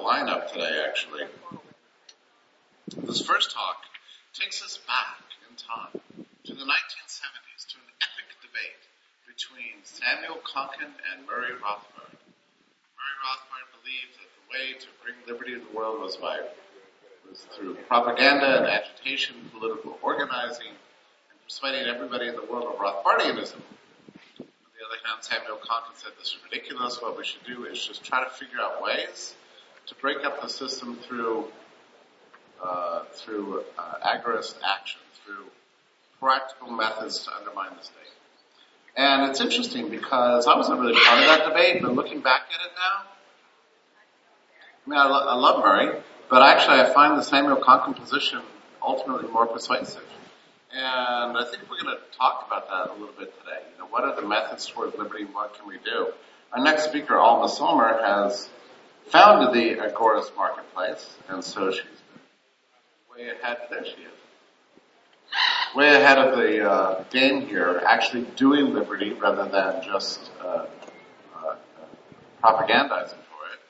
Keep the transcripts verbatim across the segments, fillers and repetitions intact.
lineup today, actually. This first talk takes us back in time to the nineteen seventies, to an epic debate between Samuel Konkin and Murray Rothbard. Murray Rothbard believed that the way to bring liberty to the world was by was through propaganda and agitation, political organizing, and persuading everybody in the world of Rothbardianism. On the other hand, Samuel Konkin said this is ridiculous. What we should do is just try to figure out ways to break up the system through uh, through uh, agorist action, through practical methods to undermine the state. And it's interesting because I wasn't really part of that debate, but looking back at it now, I mean, I, lo- I love Murray, but actually I find the Samuel Konkin position ultimately more persuasive. And I think we're going to talk about that a little bit today. You know, what are the methods toward liberty and what can we do? Our next speaker, Alma Somer, has founded the Agorist Marketplace, and so she's been way ahead. There she is. Way ahead of the uh, game here, actually doing liberty rather than just uh, uh, uh, propagandizing for it.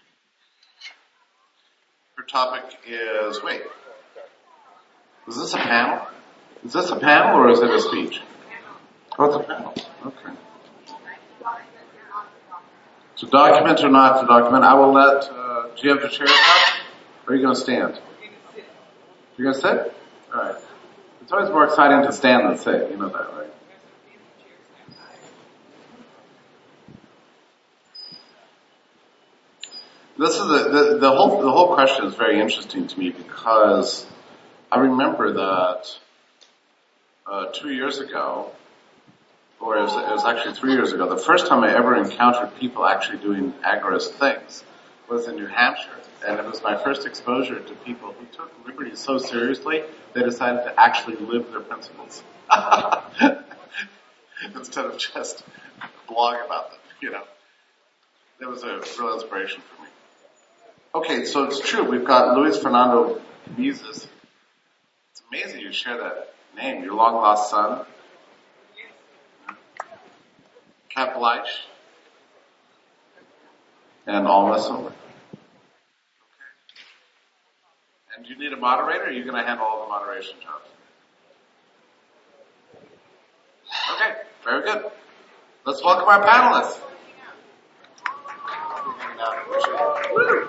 Her topic is, wait, is this a panel? Is this a panel or is it a speech? Oh, it's a panel. Okay. To document or not to document, I will let, uh, do you have the chairs up? Or are you going to stand? You're going to sit? All right. It's always more exciting to stand than sit. You know that, right? This is the, the, the whole the whole question is very interesting to me because I remember that uh, two years ago, or it was, it was actually three years ago, the first time I ever encountered people actually doing agorist things was in New Hampshire. And it was my first exposure to people who took liberty so seriously, they decided to actually live their principles. Instead of just blog about them, you know. It was a real inspiration for me. Okay, so it's true. We've got Luis Fernando Cabezas. It's amazing you share that name, your long-lost son. Kat Bleich. And Alma Somer. And do you need a moderator, or are you going to handle all the moderation jobs? Okay, very good. Let's welcome our panelists. Woo!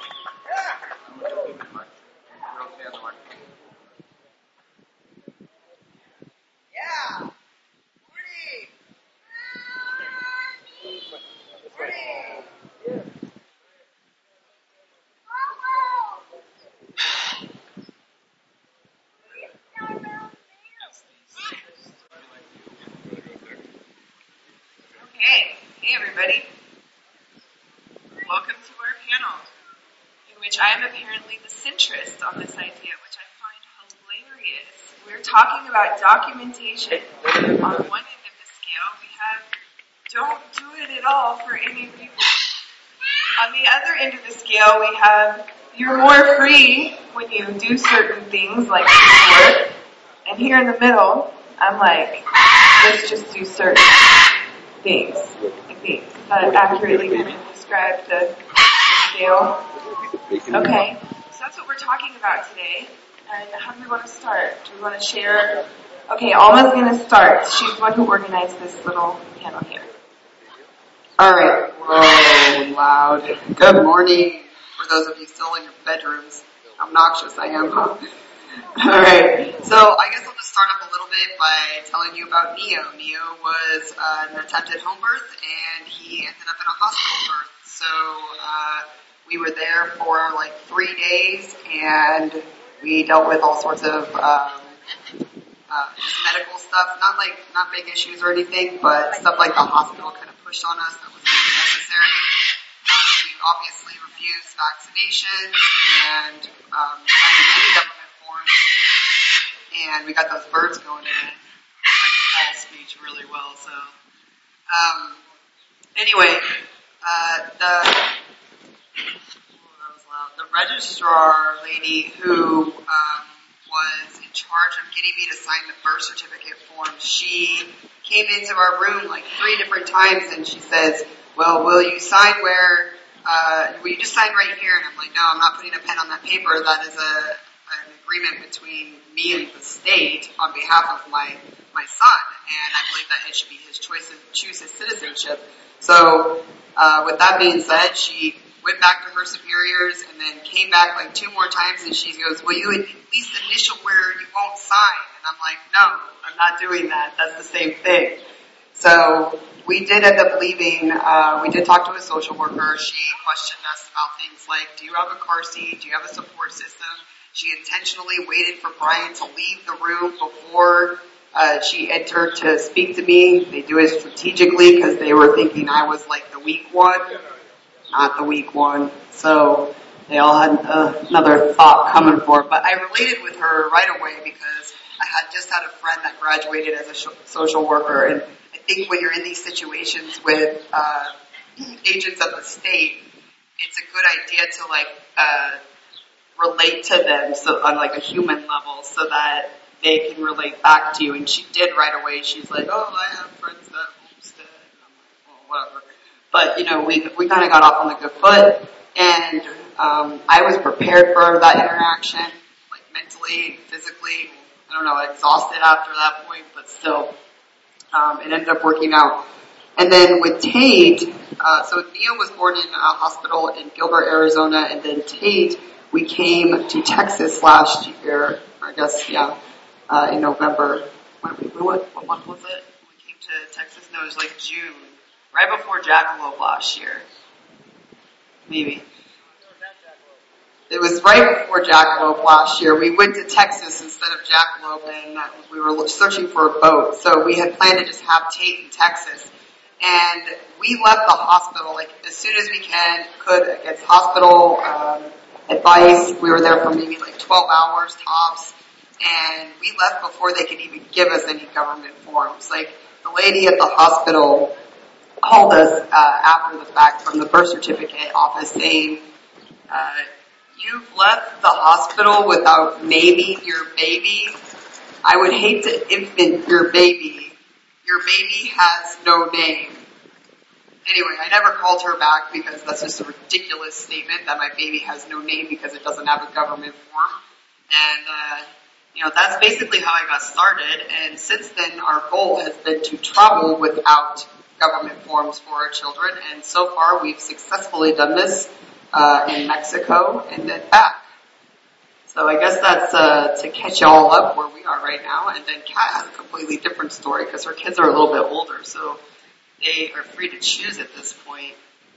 Yeah. Morning. Morning. Okay. Hey, everybody. Welcome to our panel, in which I am apparently the centrist on this idea, which I find hilarious. We're talking about documentation. On one end of the scale, we have don't do it at all for any reason. On the other end of the scale, we have you're more free when you do certain things like work. And here in the middle, I'm like, let's just do certain things. I think that accurately kind of describes the scale. Okay, so that's what we're talking about today. And how do we want to start? Do we want to share? Okay, Alma's going to start. She's the one who organized this little panel here. All right. Whoa, loud. Good morning. For those of you still in your bedrooms. Obnoxious I am, huh? All right. So I guess I'll just start up a little bit by telling you about Neo. Neo was uh, an attempted home birth, and he ended up in a hospital birth. So uh, we were there for like three days, and we dealt with all sorts of um, uh, just medical stuff. Not like not big issues or anything, but stuff like the hospital kind of pushed on us that was really necessary. Um, we obviously refused vaccinations and um, any government forms, and we got those birds going in it. I can call speech really well, so. Um, anyway, uh, the, oh, that was loud. The registrar lady who, um, was in charge of getting me to sign the birth certificate form, she came into our room like three different times and she says, well, will you sign where uh, will you just sign right here? And I'm like, no, I'm not putting a pen on that paper. That is a, an agreement between me and the state on behalf of my, my son. And I believe that it should be his choice to choose his citizenship. So, uh, with that being said, she went back to her superiors and then came back like two more times and she goes, will you at least initial where you won't sign? And I'm like, no, I'm not doing that. That's the same thing. So we did end up leaving. Uh, we did talk to a social worker. She questioned us about things like, do you have a car seat? Do you have a support system? She intentionally waited for Brian to leave the room before uh, she entered to speak to me. They do it strategically because they were thinking I was like the weak one, not the weak one. So they all had uh, another thought coming for it. But I related with her right away because I had just had a friend that graduated as a sh- social worker, and I think when you're in these situations with uh, agents of the state, it's a good idea to like uh, relate to them so on like a human level, so that they can relate back to you. And she did right away. She's like, "Oh, I have friends that homestead." And I'm like, "Well, whatever." But you know, we we kind of got off on the good foot, and um, I was prepared for that interaction, like mentally, physically. I don't know, exhausted after that point, but still, um, it ended up working out. And then with Tate, uh, so Nia was born in a hospital in Gilbert, Arizona, and then Tate, we came to Texas last year, I guess, yeah, uh, in November. When we, what, what month was it? We came to Texas, no, it was like June, right before Jackalope last year. Maybe. It was right before Jackalope last year. We went to Texas instead of Jackalope, and we were searching for a boat. So we had planned to just have Tate in Texas. And we left the hospital, like, as soon as we can, could, against hospital um, advice. We were there for maybe like twelve hours tops. And we left before they could even give us any government forms. Like, the lady at the hospital called us uh, after the fact from the birth certificate office saying, uh, you've left the hospital without naming your baby. I would hate to infant your baby. Your baby has no name. Anyway, I never called her back because that's just a ridiculous statement that my baby has no name because it doesn't have a government form. And, uh, you know, that's basically how I got started. And since then, our goal has been to travel without government forms for our children. And so far, we've successfully done this uh, in Mexico and then back. So I guess that's uh, to catch you all up where we are right now. And then Kat has a completely different story because her kids are a little bit older, so they are free to choose at this point.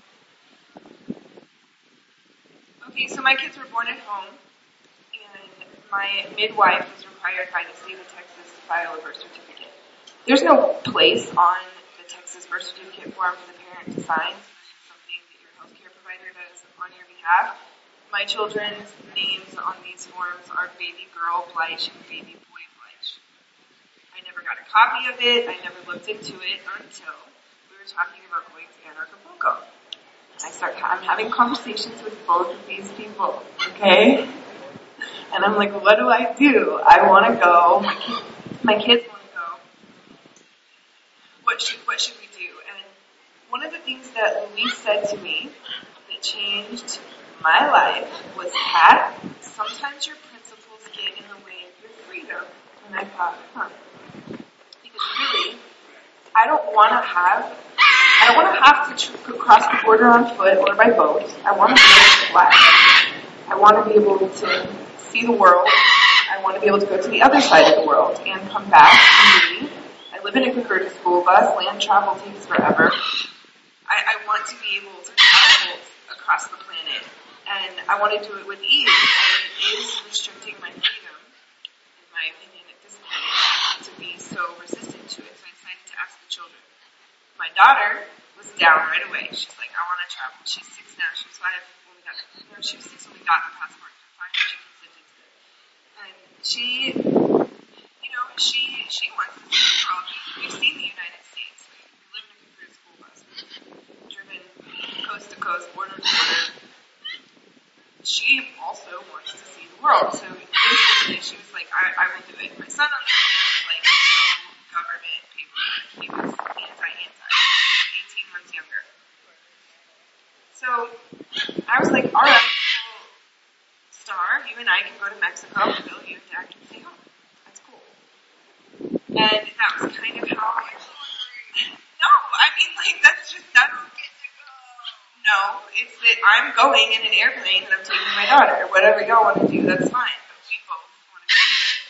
Okay, so my kids were born at home, and my midwife was required by the state of Texas to file a birth certificate. There's no place on the Texas birth certificate form for the parent to sign. It's something that your healthcare provider does on your behalf. My children's names on these forms are baby girl Bleich and baby boy Bleich. I never got a copy of it. I never looked into it until we were talking about going to Acapulco. I start, I'm having conversations with both of these people, okay? And I'm like, what do I do? I want to go. My, kid, my kids want to go. What should, what should we do? And one of the things that Louise said to me that changed my life was, Kat, sometimes your principles get in the way of your freedom. And I thought, huh. Because really, I don't want to have, I don't want to have to tr- cross the border on foot or by boat. I want to be able to fly. I want to be able to see the world. I want to be able to go to the other side of the world and come back and leave. I live in a converted school bus. Land travel takes forever. I, I want to be able to travel across the planet. And I want to do it with ease, and it is restricting my freedom, in my opinion, at this point, to be so resistant to it. So I decided to ask the children. My daughter was down right away. She's like, I want to travel. She's six now. She was five when we got, no, she was six when we got the passport. Five when she consented to it. And she, you know, she, she wants to see the world. We've seen the United States. We live in a converted school bus. We've driven coast to coast, border to border. She also wants to see the world. So basically she was like, I, I will do it. My son on the other hand was like, no government paperwork. He was anti-anti. He was eighteen months younger. So I was like, all right, well, Star, you and I can go to Mexico, Bill, you and Dad can stay home. That's cool. And that was kind of how I No, I mean, like, that's just, that's, no, it's that I'm going in an airplane and I'm taking my daughter. Whatever y'all want to do, that's fine. But we both want to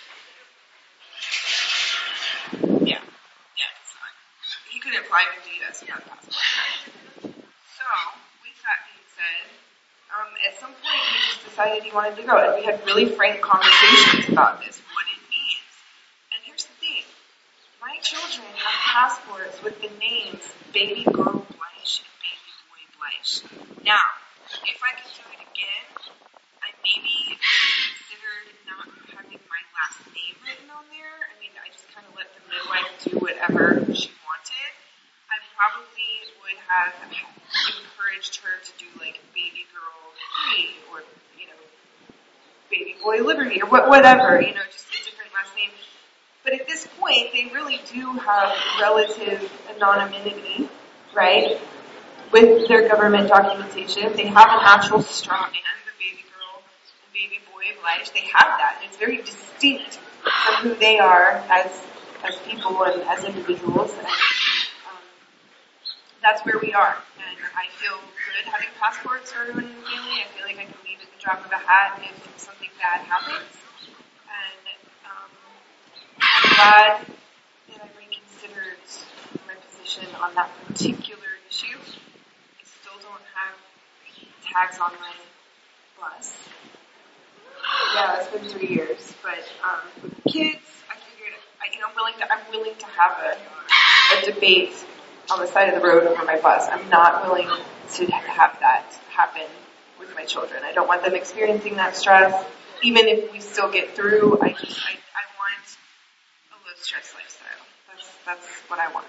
be there. Yeah. Yeah, it's fine. He couldn't fly to the U S without a passport. So, with that being said, um, at some point he just decided he wanted to go. And we had really frank conversations about this, what it means. And here's the thing. My children have passports with the names Baby Girl Bleish and Baby Boy Bleish. Now, if I could do it again, I maybe considered not having my last name written on there. I mean, I just kind of let the midwife do whatever she wanted. I probably would have encouraged her to do like Baby Girl Free or, you know, Baby Boy Liberty or whatever, you know, just a different last name. But at this point, they really do have relative anonymity, right, with their government documentation. They have an actual straw man, the baby girl, the baby boy Bleish. They have that, and it's very distinct from who they are as as people and as individuals. And um, that's where we are. And I feel good having passports for everyone in the family. I feel like I can leave at the drop of a hat if something bad happens. And um, I'm glad that I reconsidered my position on that particular issue. I still don't have tags on my bus. Yeah, it's been three years, but um, with the kids, I figured, I, you know, I'm willing to, I'm willing to have a, a debate on the side of the road over my bus. I'm not willing to have that happen with my children. I don't want them experiencing that stress. Even if we still get through, I just, I, I want a low stress lifestyle. That's, that's what I want.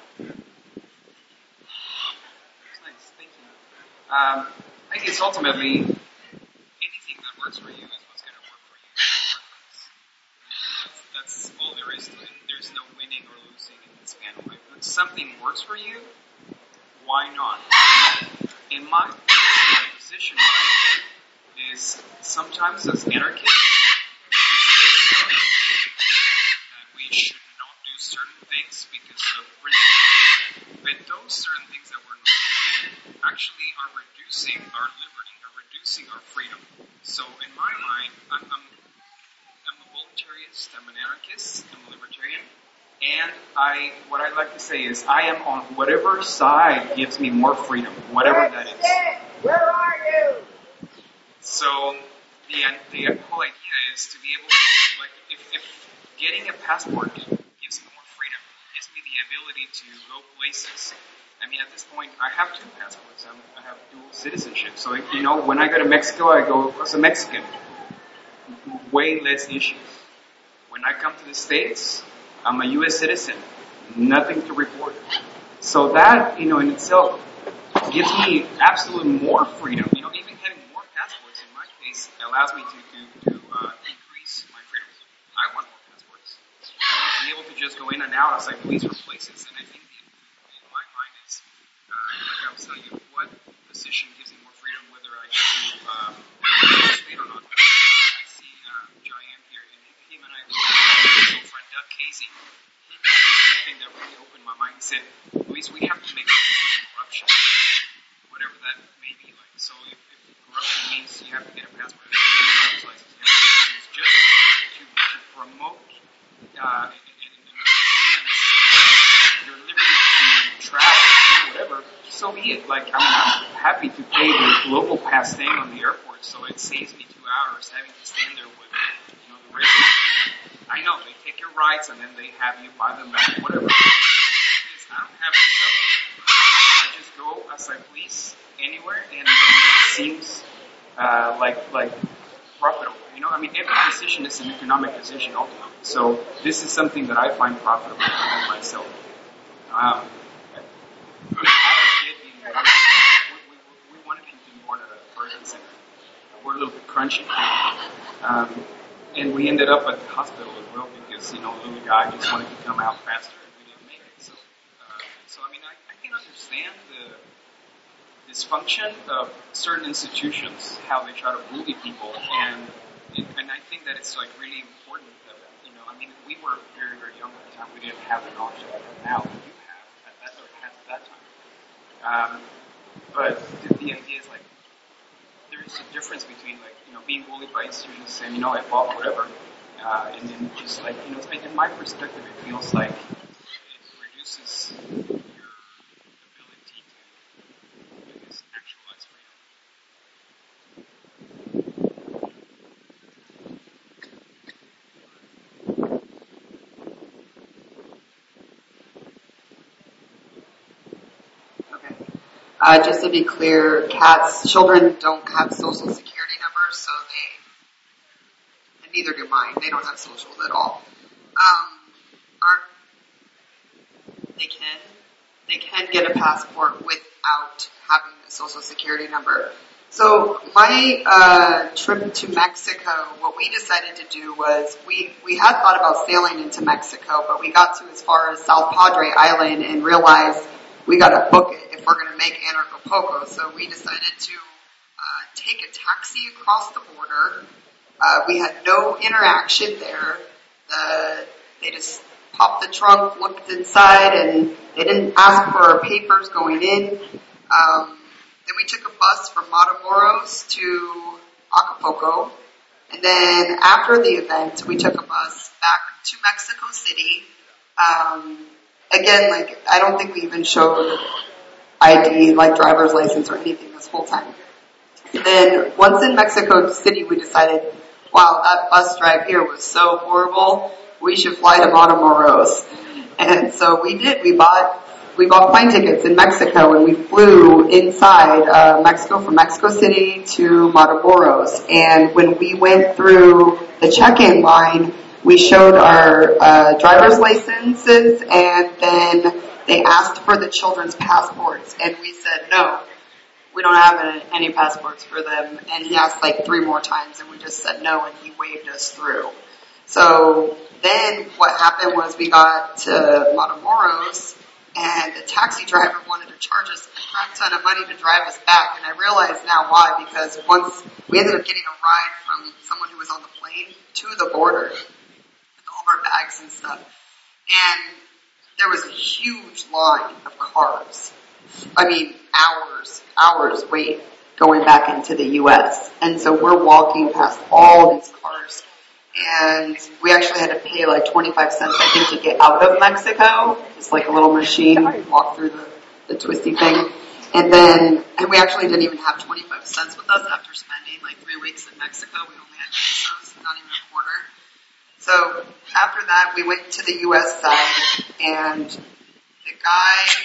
Nice, thank you. Um, I guess ultimately, anything that works for you is what's going to work for you. That's, that's all there is to it. There's no winning or losing in this panel. If something works for you, why not? In my position, what I think is sometimes as anarchists, we should not do certain things because of principle. But those certain things that we're not doing actually are reducing our liberty, are reducing our freedom. So in my mind, I'm, I'm, I'm a voluntarist, I'm an anarchist, I'm a libertarian, and I, what I like to say is I am on whatever side gives me more freedom, whatever that is. Where are you? So the the whole idea is to be able to, like, if, if getting a passport gives me more freedom, gives me the ability to go places. I mean, at this point, I have two passports. I'm, I have dual citizenship. So, you know, when I go to Mexico, I go as a Mexican. Way less issues. When I come to the States, I'm a U S citizen. Nothing to report. So that, you know, in itself gives me absolutely more freedom. You know, even having more passports in my case allows me to, to, to uh, increase my freedom. I want more passports. I want to be able to just go in and out as I please from places. And I think the, in my mind is, uh, like I was telling you, what position gives me more freedom, whether I get to um, participate or not. I see uh, Giant here, and him and I, my friend Doug Casey, he did something that really opened my mind. He said, Luis, we have to make corruption, whatever that may be like. So if, if corruption means you have to get a passport, you have to get a driver's license, you have to get a just to, to promote uh, and, and, and your liberty to travel, whatever, so be it. Like, I mean, I'm happy to pay the global pass thing on the airport, so it saves me two hours having to stand there with, you know, the rest. I know, they take your rights and then they have you buy them back, whatever. I don't have to go. I just go as I please anywhere, and it seems uh, like like profitable. You know, I mean, every decision is an economic decision ultimately. So this is something that I find profitable for myself. Um, we, we, we wanted him to be born at a birthing center. We're a little bit crunchy. Um, and we ended up at the hospital as well because, you know, the little guy just wanted to come out faster and we didn't make it. So, uh, so I mean, I, I can understand the dysfunction of certain institutions, how they try to bully people, and and I think that it's like really important that, you know, I mean, we were very, very young at the time. We didn't have the knowledge that we have now. We do have at that, or had at that time. Um, but the, the idea is like there is a difference between like, you know, being bullied by institutions saying, you know, I fought whatever, uh, and then just like, you know, in my perspective, it feels like it reduces your ability to, I guess, actualize freedom. Uh, just to be clear, cats, children don't have social security numbers, so they, and neither do mine. They don't have socials at all. Um, are, they can, they can get a passport without having a social security number. So my, uh, trip to Mexico, what we decided to do was, we, we had thought about sailing into Mexico, but we got to as far as South Padre Island and realized we gotta book it if we're gonna make Anarchapulco. So we decided to uh, take a taxi across the border. Uh, we had no interaction there. Uh, they just popped the trunk, looked inside, and they didn't ask for our papers going in. Um, then we took a bus from Matamoros to Acapulco. And then after the event, we took a bus back to Mexico City. Um, Again, like, I don't think we even showed I D, like driver's license or anything this whole time. And then once in Mexico City, we decided, wow, that bus drive here was so horrible. We should fly to Matamoros. And so we did. We bought, we bought plane tickets in Mexico and we flew inside, uh, Mexico from Mexico City to Matamoros. And when we went through the check-in line, we showed our uh, driver's licenses, and then they asked for the children's passports, and we said no, we don't have any, any passports for them. And he asked like three more times, and we just said no, and he waved us through. So then what happened was we got to Matamoros, and the taxi driver wanted to charge us a crap ton of money to drive us back, and I realize now why, because once we ended up getting a ride from someone who was on the plane to the border, our bags and stuff. And there was a huge line of cars. I mean, hours, hours wait going back into the U S. And so we're walking past all these cars. And we actually had to pay like twenty-five cents, I think, to get out of Mexico. Just like a little machine, walk through the, the twisty thing. And then, and we actually didn't even have twenty-five cents with us after spending like three weeks in Mexico. We only had pesos, not even a quarter. So after that, we went to the U S side, and the guy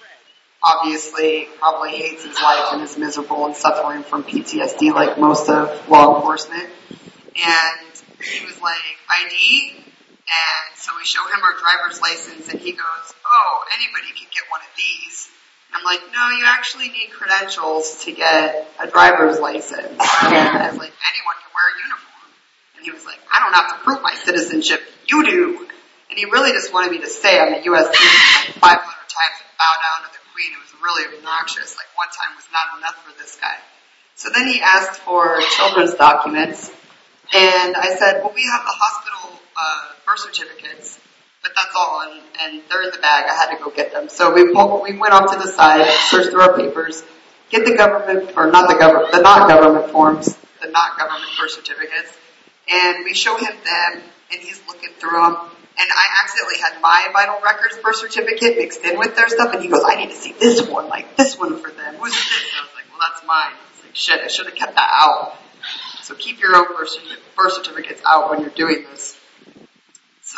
obviously probably hates his life and is miserable and suffering from P T S D like most of law enforcement. And he was like, I D? And so we show him our driver's license, and he goes, oh, anybody can get one of these. And I'm like, no, you actually need credentials to get a driver's license. And I was like, anyone can wear a uniform. And he was like, I don't have to prove my citizenship. You do. And he really just wanted me to say I'm a U S citizen like five hundred times and bow down to the Queen. It was really obnoxious. Like one time was not enough for this guy. So then he asked for children's documents. And I said, well, we have the hospital uh, birth certificates, but that's all. And, and they're in the bag. I had to go get them. So we pulled, we went off to the side, searched through our papers, get the government, or not the government, the not government forms, the not government birth certificates. And we show him them, and he's looking through them. And I accidentally had my Vital Records birth certificate mixed in with their stuff, and he goes, I need to see this one, like this one for them. Who's this? And I was like, well, that's mine. I was like, shit, I should have kept that out. So keep your own birth certificates out when you're doing this. So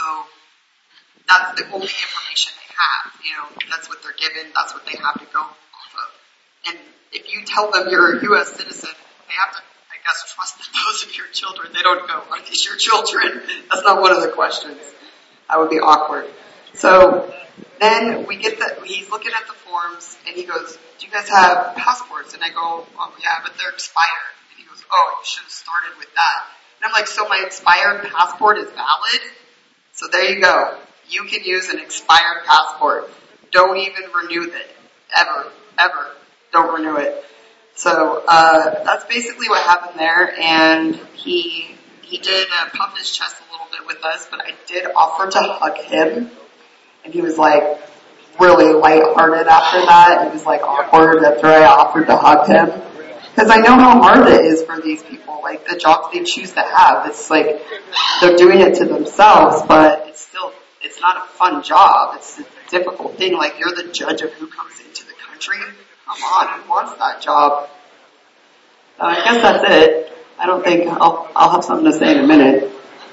that's the only information they have. You know, that's what they're given. That's what they have to go off of. And if you tell them you're a U S citizen, they have to, I guess, trust that those are your children. They don't go, are these your children? That's not one of the questions. That would be awkward. So then we get the, he's looking at the forms, and he goes, do you guys have passports? And I go, oh yeah, but they're expired. And he goes, oh, you should have started with that. And I'm like, so my expired passport is valid? So there you go. You can use an expired passport. Don't even renew it. Ever. Ever. don't renew it. So, uh, that's basically what happened there, and he, he did uh, puff his chest a little bit with us, but I did offer to hug him, and he was like really lighthearted after that. He was like awkward after I offered to hug him. Because I know how hard it is for these people, like the jobs they choose to have. It's like they're doing it to themselves, but it's still, it's not a fun job. It's a difficult thing. Like you're the judge of who comes into the country. Come on, who wants that job? So I guess that's it. I don't think I'll, I'll have something to say in a minute.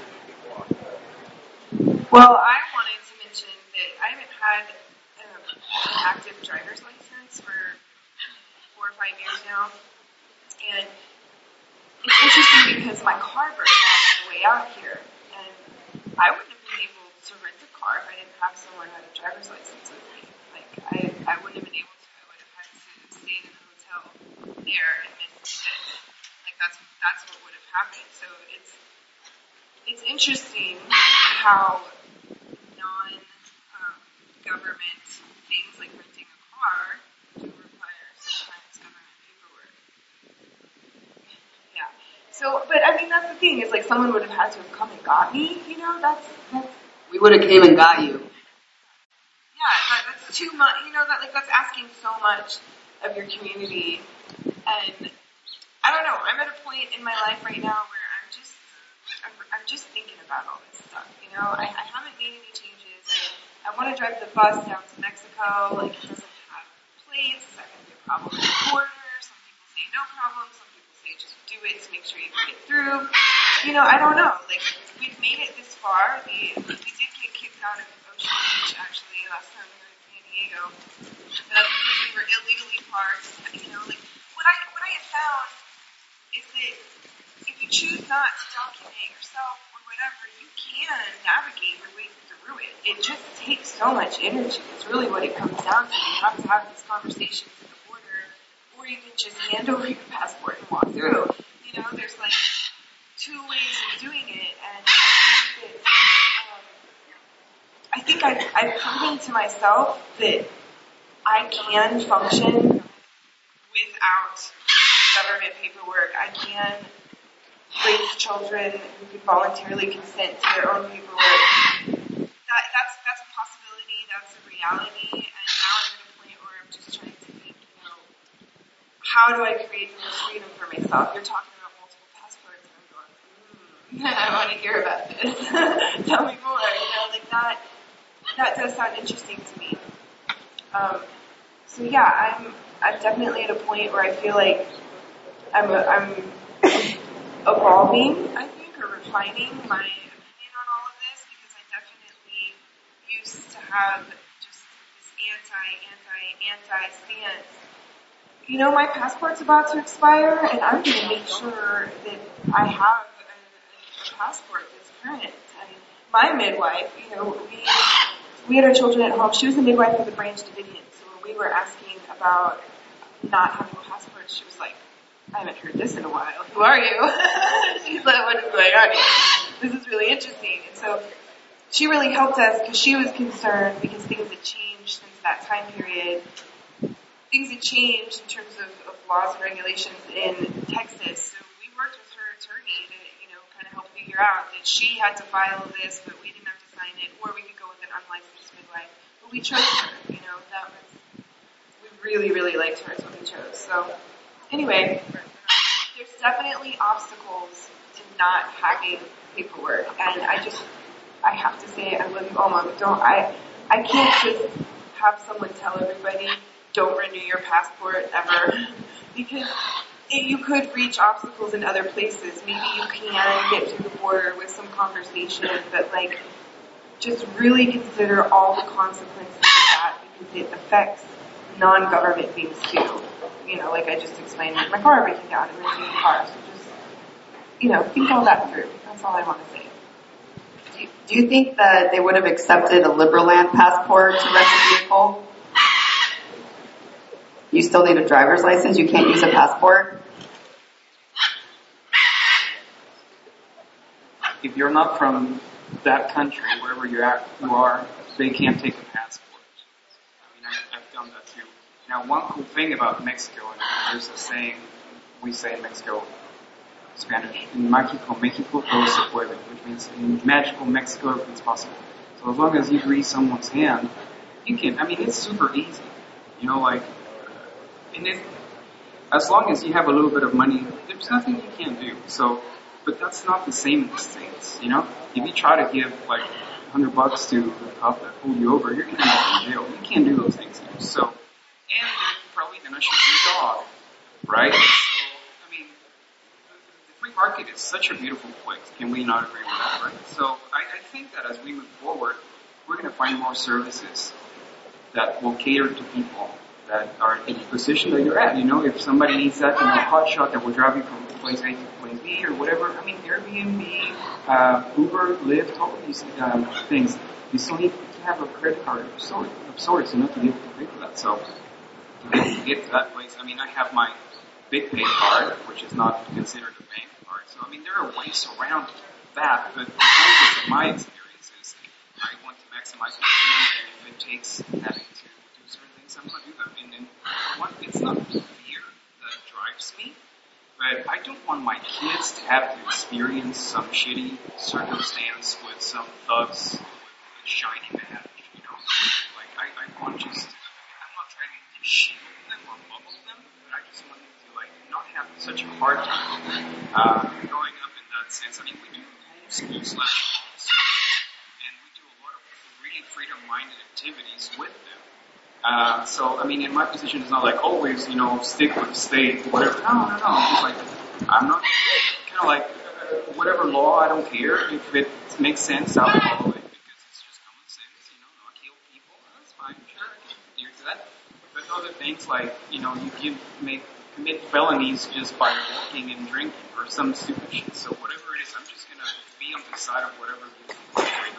Well, I wanted to mention that I haven't had um, an active driver's license for four or five years now. And it's interesting because my car broke down on the way out here, and I wouldn't have been able to rent a car if I didn't have someone who had a driver's license with me. Like, I, I wouldn't have been able to. I would have had to stay in a hotel there and miss it. Like, that's that's what would have happened. So it's it's interesting how non-government um, things like renting a car do require sometimes government paperwork. Yeah. So, but I mean, that's the thing, is like someone would have had to have come and got me, you know, that's, that's. We would have came and got you. Yeah, that, that's too much, you know, that, like, that's asking so much of your community. And I don't know, I'm at a point in my life right now where I'm just, I'm, I'm just thinking about all this stuff, you know, I, I haven't made any changes. I, I want to drive the bus down to Mexico, like, it doesn't have plates, is that going to be a problem at the border? Some people say no problem, some people say just do it to make sure you can get through. You know, I don't know. Like, we've made it this far. We, we did get kicked out of Ocean Beach, actually, last time we were in San Diego. And that's because we were illegally parked. You know, like, what I, what I have found is that if you choose not to document yourself or whatever, you can navigate your way through it. It just takes so much energy. It's really what it comes down to. You have to have these conversations at the border, or you can just hand over your passport and walk through. You know, there's like two ways of doing it, and um, I think I've, I've proven to myself that I can function without government paperwork. I can raise children who could voluntarily consent to their own paperwork. That, that's that's a possibility. That's a reality. And now I'm at a point where I'm just trying to think, you know, how do I create the most freedom for myself? You're talking about multiple passports, and I'm going, hmm, I want to hear about this. Tell me more. You know, like that. That does sound interesting to me. Um, so yeah, I'm I'm definitely at a point where I feel like I'm a, I'm evolving, I think, or refining my opinion on all of this, because I definitely used to have just this anti, anti, anti stance. You know, my passport's about to expire, and I'm going to make sure that I have a, a passport that's current. And my midwife, you know, we we had our children at home. She was the midwife of the Branch Davidians, so when we were asking about not having passports, she was like, I haven't heard this in a while. Who are you? She's like, what is going on here? This is really interesting. And so she really helped us because she was concerned because things had changed since that time period. Things had changed in terms of, of laws and regulations in Texas. So we worked with her attorney to, you know, kind of help figure out that she had to file this, but we didn't have to sign it, or we could go with an unlicensed midwife. But we chose her, you know, that was, we really, really liked her, so we chose. So anyway, there's definitely obstacles to not having paperwork, and I just, I have to say, I love you, Alma, but don't, I, I can't just have someone tell everybody, don't renew your passport ever, because it, you could reach obstacles in other places. Maybe you can get through the border with some conversation, but like, just really consider all the consequences of that, because it affects non-government things too. You know, like I just explained with my car breaking down and renting the car. So just, you know, think all that through. That's all I want to say. Do you, do you think that they would have accepted a Liberland passport to rent a vehicle? You still need a driver's license? You can't use a passport? If you're not from that country, wherever you're at, you are, they can't take a passport. I mean, I, I've done that too. Now, one cool thing about Mexico, and there's a saying we say in Mexico, Spanish, in Mexico, Mexico todo se puede, which means in magical Mexico everything's possible. So as long as you grease someone's hand, you can, I mean, it's super easy. You know, like, and it, as long as you have a little bit of money, there's nothing you can't do. So, but that's not the same in the States, you know? If you try to give, like, a hundred bucks to the cop that pulled you over, you're going to end up in jail. You can't do those things here. So, and they're probably going to shoot your dog, right? So, I mean, the free market is such a beautiful place. Can we not agree with that, right? So, I, I think that as we move forward, we're going to find more services that will cater to people that are in the position that you're at. You know, if somebody needs that, you know, hot shot that will drive you from place A to place B or whatever. I mean, Airbnb, uh, Uber, Lyft, all of these um, things. You still need to have a credit card of sorts, of sorts, you know, to be able to pay for that. So, to be able to get to that place, I mean, I have my Big Pay card, which is not considered a bank card. So, I mean, there are ways around that, but in my experience is I want to maximize my freedom, and if it takes having to do certain things, I'm going to do them. And then, one, it's not fear that drives me, but I don't want my kids to have to experience some shitty circumstance with some thugs with a shiny badge, you know? Like, I, I want just, I'm not trying to shield them or bubble them, but I just want them to, like, not have such a hard time uh, growing up in that sense. I mean, we do homeschool slash homeschool, and we do a lot of really freedom-minded activities with them. Uh, so, I mean, in my position, it's not like always, you know, stick with the state, whatever. No, no, no. It's like, I'm not, kind of like, uh, whatever law, I don't care. If it makes sense, I'll follow it because it's just common sense, you know, not kill people. That's fine, sure, I can adhere to that. But other things like, you know, you can make, commit felonies just by walking and drinking or some stupid shit. So whatever it is, I'm just going to be on the side of whatever gives me freedom.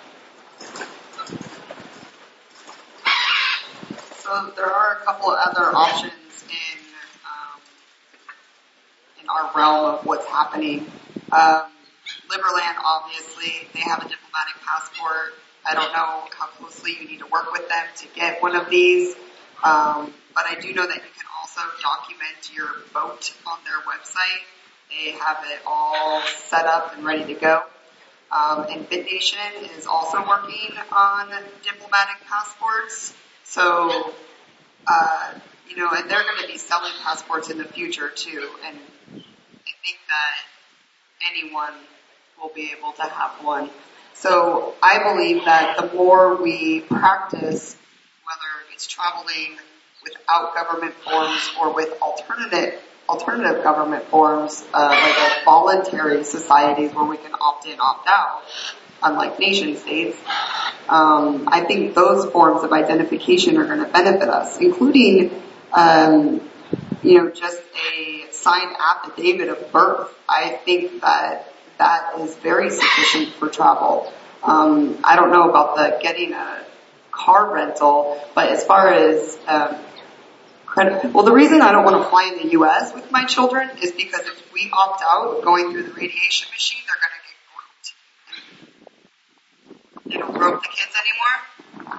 So there are a couple of other options in um, in our realm of what's happening. Um, Liberland, obviously, they have a diplomatic passport. I don't know how closely you need to work with them to get one of these, um, but I do know that you can also document your vote on their website. They have it all set up and ready to go. Um, and BitNation is also working on diplomatic passports. So, uh, you know, and they're going to be selling passports in the future too. And I think that anyone will be able to have one. So I believe that the more we practice, whether it's traveling without government forms or with alternative alternative government forms, uh, like a voluntary societies where we can opt in, opt out, unlike nation states, um, I think those forms of identification are going to benefit us, including, um, you know, just a signed affidavit of birth. I think that that is very sufficient for travel. Um, I don't know about the getting a car rental, but as far as um, credit, well, the reason I don't want to fly in the U S with my children is because if we opt out going through the radiation machine, they're going to get groped. They don't grope the kids anymore.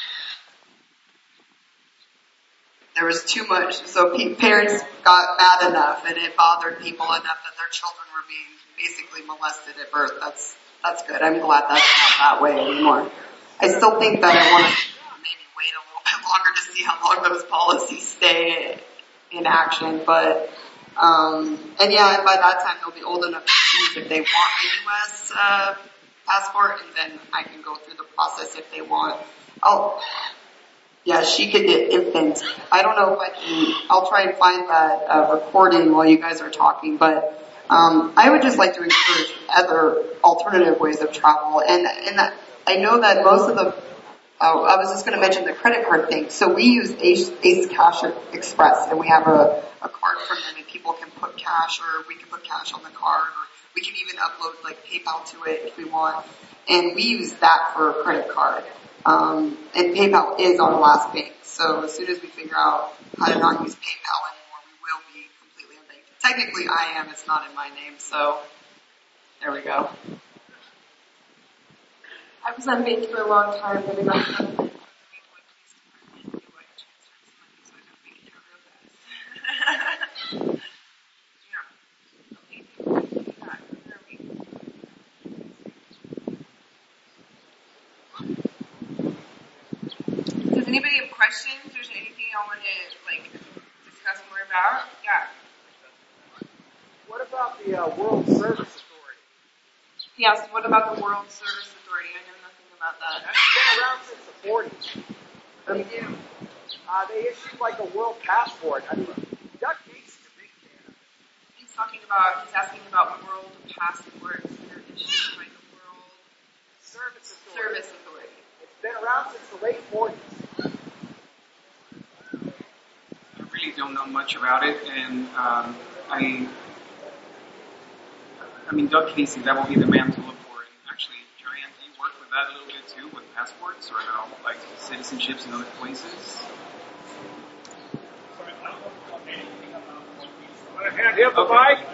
There was too much, so pe- parents got mad enough, and it bothered people enough that their children were being basically molested at birth. That's that's good. I'm glad that's not that way anymore. I still think that I want to maybe wait a little bit longer to see how long those policies stay in action. But um, and yeah, and by that time they'll be old enough to choose if they want a U S uh, passport, and then I can go through the process if they want. Oh. Yeah, she could get infant. I don't know if I can, I'll try and find that uh, recording while you guys are talking, but um, I would just like to encourage other alternative ways of travel. And, and that, I know that most of the, oh, I was just going to mention the credit card thing. So we use Ace, Ace Cash Express, and we have a, a card from them, and people can put cash, or we can put cash on the card, or we can even upload like PayPal to it if we want. And we use that for a credit card. Um, and PayPal is our last bank. So as soon as we figure out how to not use PayPal anymore, we will be completely unbanked. Technically I am, it's not in my name, so there we go. I was unbanked for a long time, but about questions? There's anything y'all want to like discuss more about? Yeah. What about the uh, World Service Authority? Yes. What about the World Service Authority? I know nothing about that. That's been around since the forties. What do they do? Uh, they issued like a world passport. I mean, Doug Gates is a big fan of it. He's talking about. He's asking about world passports that are issued by the World Service Authority. Service Authority. It's been around since the late forties. I really don't know much about it, and um, I, I mean, Doug Casey, that will be the man to look for. And actually, Joanne, do you work with that a little bit too, with passports, or no, like citizenships in other places? Want to hand him the mic?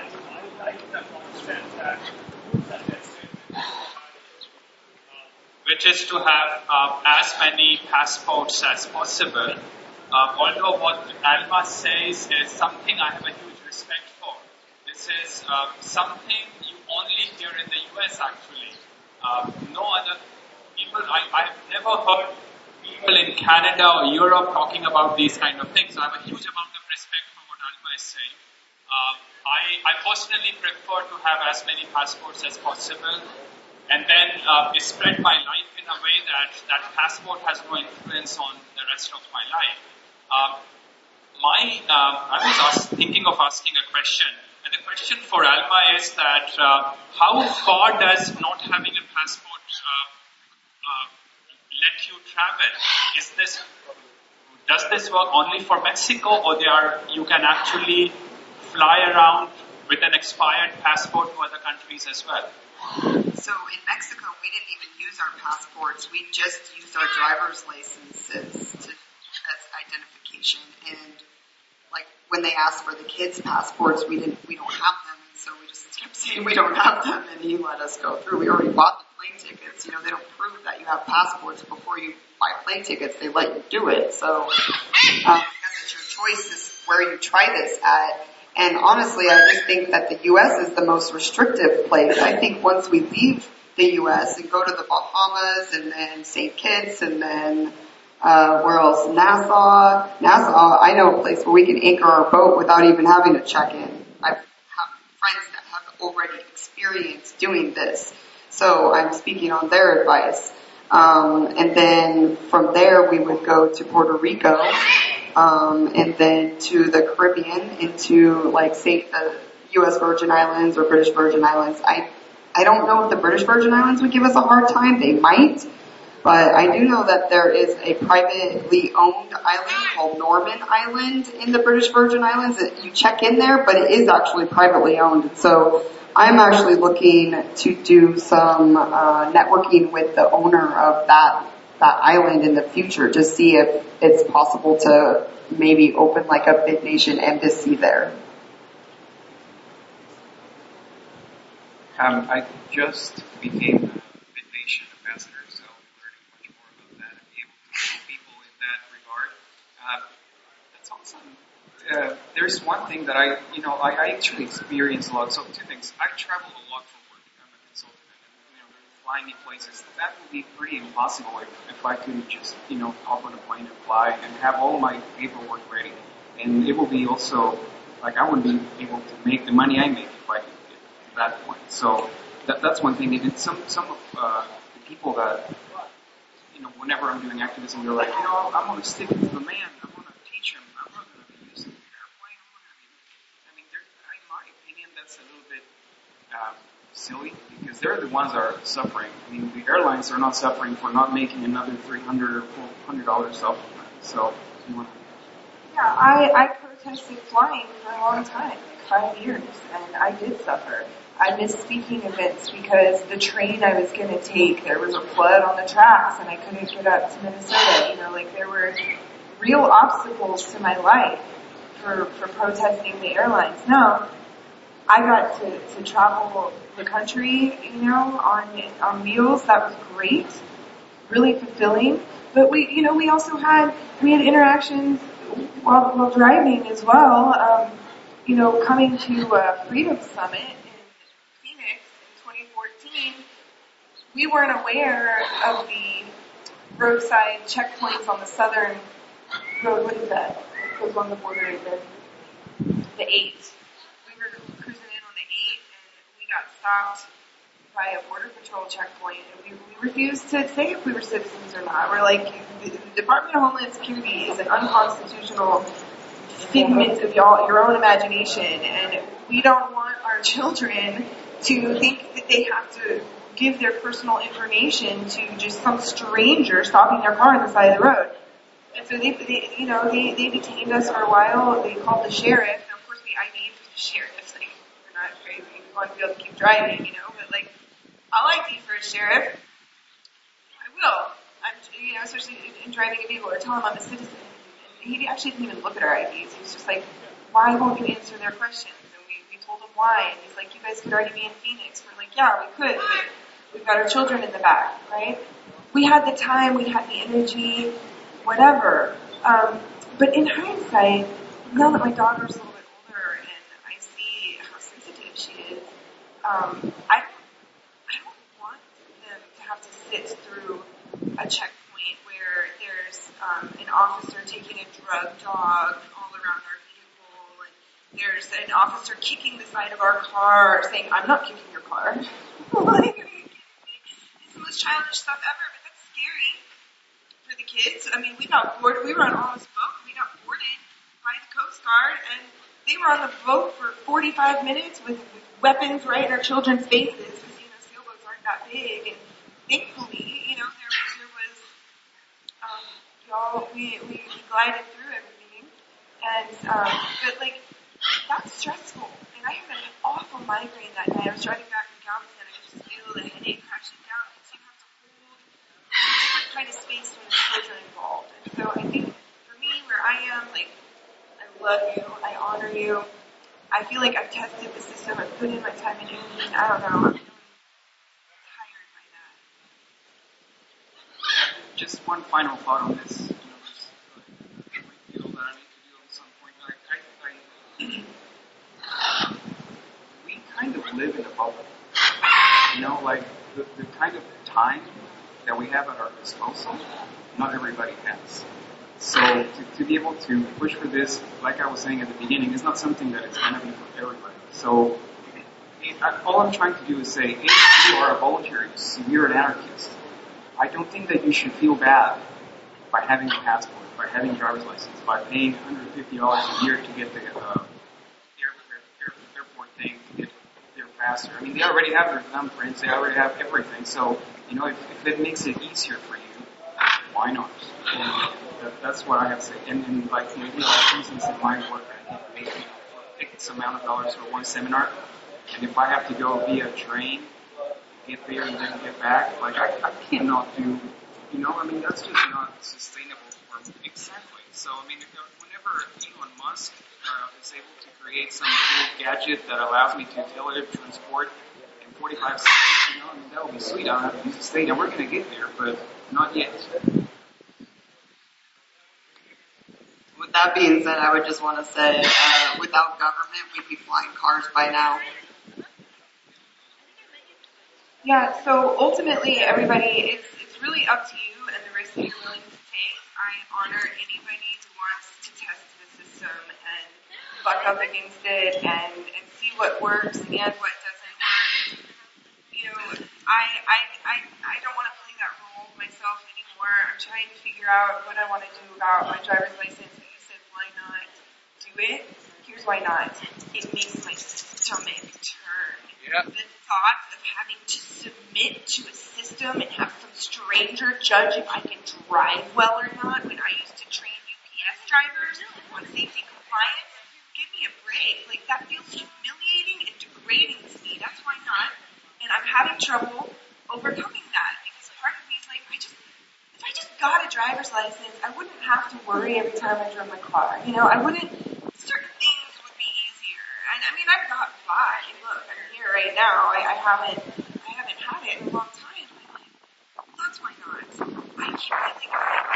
Which is to have uh, as many passports as possible. Uh, although what Alma says is something I have a huge respect for. This is uh, something you only hear in the U S actually. Uh, no other people, I, I've never heard people in Canada or Europe talking about these kind of things. So I have a huge amount of respect for what Alma is saying. Uh, I, I personally prefer to have as many passports as possible, and then uh, spread my life in a way that that passport has no influence on the rest of my life. Uh, my, uh, I was ask, thinking of asking a question, and the question for Alma is that uh, how far does not having a passport uh, uh, let you travel? Is this does this work only for Mexico, or there are you can actually fly around with an expired passport to other countries as well? So in Mexico, we didn't even use our passports. We just used our driver's licenses to, as identification. And like when they asked for the kids' passports, we didn't, we don't have them. And so we just kept saying we don't have them, and he let us go through. We already bought the plane tickets. You know, they don't prove that you have passports before you buy plane tickets. They let you do it. So um, because it's your choice is where you try this at. And honestly, I just think that the U S is the most restrictive place. I think once we leave the U S and go to the Bahamas and then Saint Kitts and then, uh, where else? Nassau. Nassau, I know a place where we can anchor our boat without even having to check in. I have friends that have already experienced doing this. So I'm speaking on their advice. Um, and then from there we would go to Puerto Rico. Um, and then to the Caribbean, into like say the U S Virgin Islands or British Virgin Islands. I, I don't know if the British Virgin Islands would give us a hard time. They might, but I do know that there is a privately owned island called Norman Island in the British Virgin Islands. You check in there, but it is actually privately owned. So I'm actually looking to do some uh, networking with the owner of that that island in the future, just see if it's possible to maybe open like a BitNation embassy there. Um, I just became a BitNation ambassador, so I'm learning much more about that and be able to help people in that regard. Uh, that's awesome. Uh, there's one thing that I, you know, I, I actually experience a lot. So two things. I travel a lot for work. I'm a consultant, and you know, flying me places. That would be pretty impossible if, if I couldn't just, you know, hop on a plane and fly and have all my paperwork ready. And it will be also, like, I wouldn't be able to make the money I make if I could get to that point. So that, that's one thing. And some, some of uh, the people that, you know, whenever I'm doing activism, they're like, you know, I'm going to stick to the man. I'm going to teach him. I'm not going to be using an airplane. I'm gonna be, I mean, in my opinion, that's a little bit uh, silly, because they're the ones that are suffering. I mean, the airlines are not suffering for not making another three hundred or four hundred dollars supplement. So, you want to... Yeah, I, I protested flying for a long time, like five years, and I did suffer. I missed speaking events because the train I was going to take, there was a flood on the tracks and I couldn't get up to Minnesota. You know, like there were real obstacles to my life for, for protesting the airlines. Now, I got to, to travel the country, you know, on, on wheels. That was great, really fulfilling. But we, you know, we also had, we had interactions while, while driving as well. Um, you know, coming to uh, Freedom Summit in Phoenix in twenty fourteen, we weren't aware of the roadside checkpoints on the southern road. What is that? It goes along the border of the, the eight. We were cruising in on the eight, and we got stopped by a border patrol checkpoint, and we, we refused to say if we were citizens or not. We're like, the Department of Homeland Security is an unconstitutional figment of y'all, your own imagination, and we don't want our children to think that they have to give their personal information to just some stranger stopping their car on the side of the road. And so they, they you know, they, they detained us for a while. They called the sheriff, and of course we I D'd the sheriff. Like, we're not crazy. We want to be able to keep driving, you know, but like, I'll I D for a sheriff. I will. I'm, you know, especially in driving a vehicle or tell him I'm a citizen. And he actually didn't even look at our I Ds. He was just like, why won't you answer their questions? And we, we told him why. And he's like, you guys could already be in Phoenix. We're like, yeah, we could, but we've got our children in the back, right? We had the time, we had the energy, whatever. Um, but in hindsight, now that my daughter's a little bit older and I see how sensitive she is, um, I I don't want them to have to sit through a checkpoint where there's um, an officer taking a drug dog all around our vehicle, and there's an officer kicking the side of our car, saying, "I'm not kicking your car." Like, it's the most childish stuff ever, but that's scary for the kids. I mean, we got boarded. We were on Alma's boat. We got boarded by the Coast Guard, and they were on the boat for forty-five minutes with, with weapons right in our children's faces, because, you know, sailboats aren't that big, and thankfully, you know, there, there was, um, y'all, we, we, we glided through everything, and, um, but, like, that's stressful, and I had an awful migraine that night. I was driving back from Galveston, and I could just feel the headache crashing down, and so you have to hold a different kind of space when the children are involved, and so I think, for me, where I am, like, I love you, I honor you, I feel like I've tested the system, I've put in my time and energy, I don't know, I'm feeling tired by that. Just one final thought on this. You know, just, uh, I feel that I need to do at some point. I, I, I, we kind of live in a bubble. You know, like the, the kind of time that we have at our disposal, not everybody has. So to, to be able to push for this, like I was saying at the beginning, is not something that is going to be for everybody. So it, I, all I'm trying to do is say, if you are a voluntarist, if you're an anarchist, I don't think that you should feel bad by having a passport, by having a driver's license, by paying one hundred fifty dollars a year to get the uh, air, air, airport thing, to get there faster. I mean, they already have their thumbprints, they already have everything. So, you know, if, if it makes it easier for you, why not? And that, that's what I have to say. And, and like, maybe like, for instance, in my work, I can make X amount of dollars for one seminar. And if I have to go via train, get there and then get back, like, I, I cannot do, you know, I mean, that's just not sustainable for me. Exactly. So, I mean, whenever Elon Musk uh, is able to create some cool gadget that allows me to teletransport in forty-five seconds, you know, I mean, that would be sweet. I don't have to use the state, and we're going to get there, but not yet. With that being said, I would just want to say, uh, without government, we'd be flying cars by now. Yeah, so ultimately, everybody, it's it's really up to you and the risk that you're willing to take. I honor anybody who wants to test the system and buck up against it and, and see what works and what doesn't work. You know, I I I, I don't want to play that role myself anymore. I'm trying to figure out what I want to do about my driver's license. And you said, why not do it? Here's why not. It makes my stomach turn. Yeah. The thought of having to submit to a system and have some stranger judge if I can drive well or not when I used to train U P S drivers on safety compliance, give me a break. Like, that feels humiliating and degrading to me. That's why not. And I'm having trouble overcoming that because part of me is like, I just, if I just got a driver's license, I wouldn't have to worry every time I drove my car. You know, I wouldn't, certain things would be easier. And I mean, I've got by. Look, I'm here right now. I, I haven't, I haven't had it in a long time. But like, that's why not. I can't think of any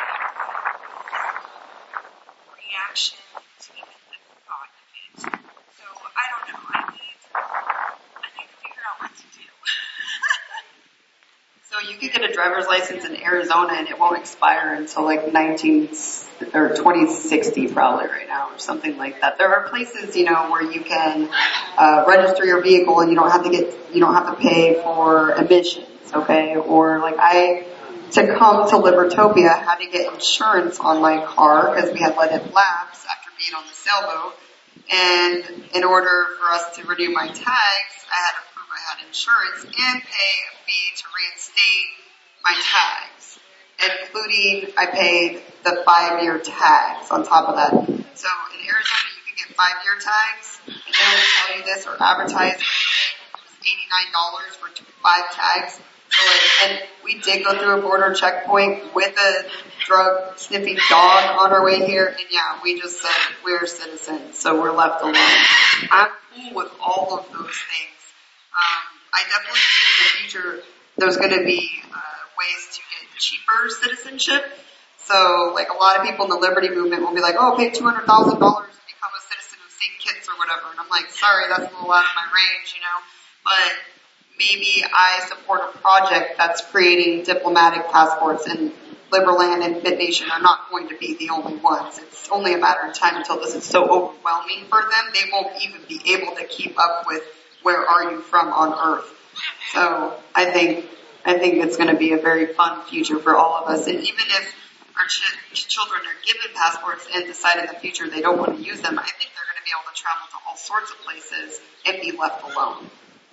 reaction to even the thought of it. So I don't know. I need, I need to figure out what to do. So So you could get a driver's license in Arizona and it won't expire until like nineteen or twenty sixty probably right now or something like that. There are places, you know, where you can uh, register your vehicle and you don't have to get, you don't have to pay for emissions, okay? Or like I, to come to Libertopia, had to get insurance on my car because we had let it lapse after being on the sailboat. And in order for us to renew my tags, I had to prove I had insurance and pay a fee to reinstate my tags, including I paid the five-year tags on top of that. So in Arizona, you can get five-year tags, and they don't tell you this or advertise it. It was eighty-nine dollars for two, five tags. So like, and we did go through a border checkpoint with a drug sniffing dog on our way here, and yeah, we just said we're citizens, so we're left alone. I'm cool with all of those things. Um, I definitely think in the future there's going to be uh, ways to get cheaper citizenship. So, like a lot of people in the Liberty Movement will be like, "Oh, pay two hundred thousand dollars to become a citizen of Saint Kitts or whatever," and I'm like, "Sorry, that's a little out of my range, you know." But maybe I support a project that's creating diplomatic passports, and Liberland and BitNation are not going to be the only ones. It's only a matter of time until this is so overwhelming for them, they won't even be able to keep up with where are you from on Earth. So I think, I think it's going to be a very fun future for all of us. And even if our ch- children are given passports and decide in the future they don't want to use them, I think they're going to be able to travel to all sorts of places and be left alone.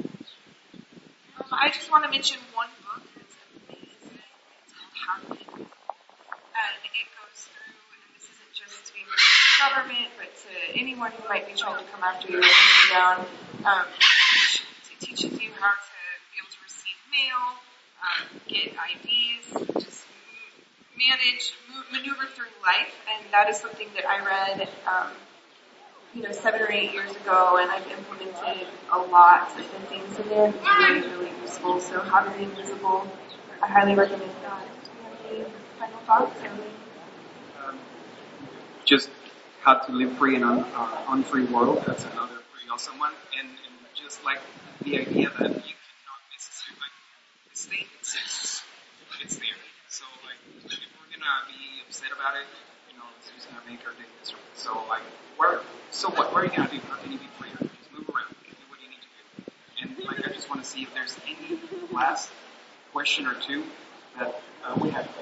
I just want to mention one book that's amazing. It's called Happening. And it goes through, and this isn't just to be with the government, but to anyone who might be trying to come after you or hunt you down. Um, it teaches you how to be able to receive mail, um, get I Ds, just manage, move, maneuver through life. And that is something that I read, um, you know, seven or eight years ago, and I've implemented a lot of the things in there. It's really, really useful. So How to Be Invisible, I highly recommend that. Do you have any final thoughts? Um, just How to Live Free in an uh, Unfree World. That's another pretty awesome one. And, and just like the idea that you cannot necessarily, like, the state exists. It's there. So, like, if we're gonna be upset about it, you know, it's just gonna make our day miserable. So, like, where, so what, what are you gonna do? How can you be freer? Just move around, do what you need to do. And, like, I just want to see if there's any last question or two that uh, we have.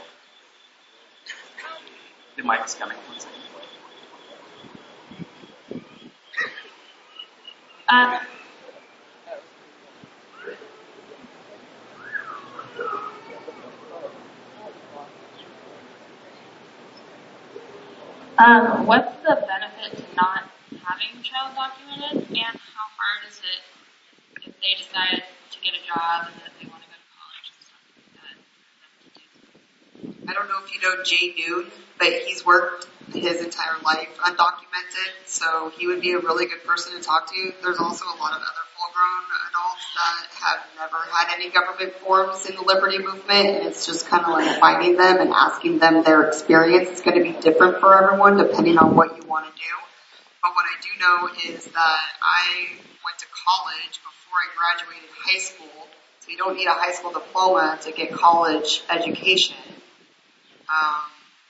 The mic is coming. One second. Um, Um, what's the benefit to not having a child documented, and how hard is it if they decide to get a job and that they want to go to college and stuff like that? I don't know if you know Jay Noon, but he's worked his entire life undocumented, so he would be a really good person to talk to. There's also a lot of other full-grown adults that have never had any government forms in the Liberty Movement, and it's just kind of like finding them and asking them their experience. It's going to be different for everyone depending on what you want to do. But what I do know is that I went to college before I graduated high school, so you don't need a high school diploma to get college education. Um,